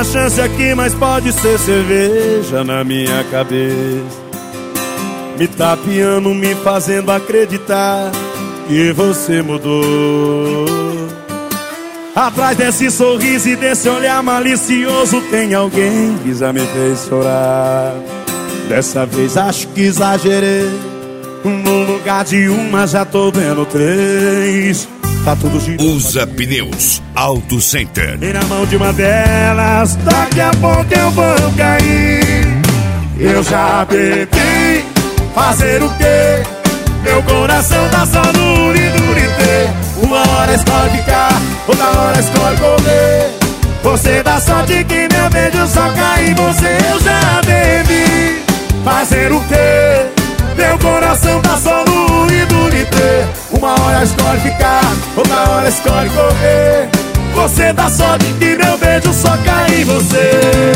pequena chance aqui, mas pode ser cerveja na minha cabeça, me tapeando, me fazendo acreditar que você mudou. Atrás desse sorriso e desse olhar malicioso tem alguém que já me fez chorar. Dessa vez acho que exagerei, no lugar de uma já tô vendo três. Tá tudo girando. Usa Pneus Auto Center. E na mão de uma delas, daqui a pouco eu vou cair. Eu já bebi, fazer o quê? Meu coração tá só no uridurité. Uma hora escolhe ficar, outra hora escolhe correr. Você dá sorte que meu beijo só cai em você. Eu já bebi, fazer o quê? Meu coração tá só no uridurité. Uma hora escolhe ficar, outra hora escolhe correr. Você dá sorte que meu beijo só cai em você.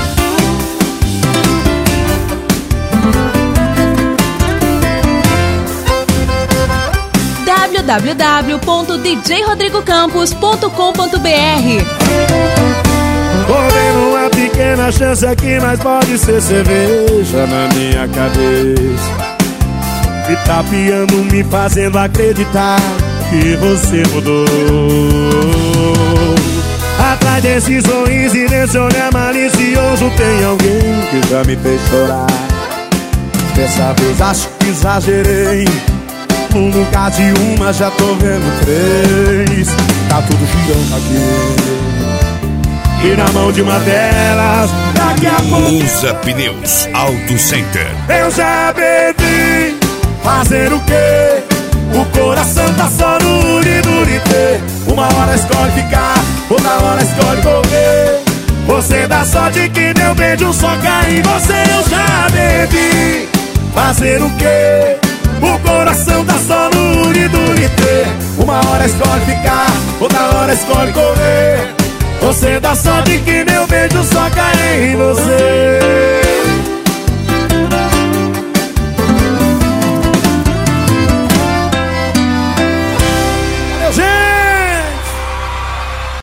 www.djrodrigocampos.com.br. Tô vendo uma pequena chance aqui, mas pode ser cerveja na minha cabeça, me tapeando, me fazendo acreditar que você mudou. Atrás desse sorriso e desse olhar malicioso tem alguém que já me fez chorar. Dessa vez acho que exagerei, no lugar de uma já tô vendo três. Tá tudo girando aqui, e na mão de uma delas, daqui a pouco. Usa Pneus Auto Center. Eu já bebi, fazer o quê? O coração tá só no uridurité. Uma hora escolhe ficar, outra hora escolhe correr. Você dá sorte que meu beijo só cai em você. Eu já bebi, fazer o quê? O coração tá só no uridurité. Uma hora escolhe ficar, outra hora escolhe correr. Você dá sorte que meu beijo só cai em você.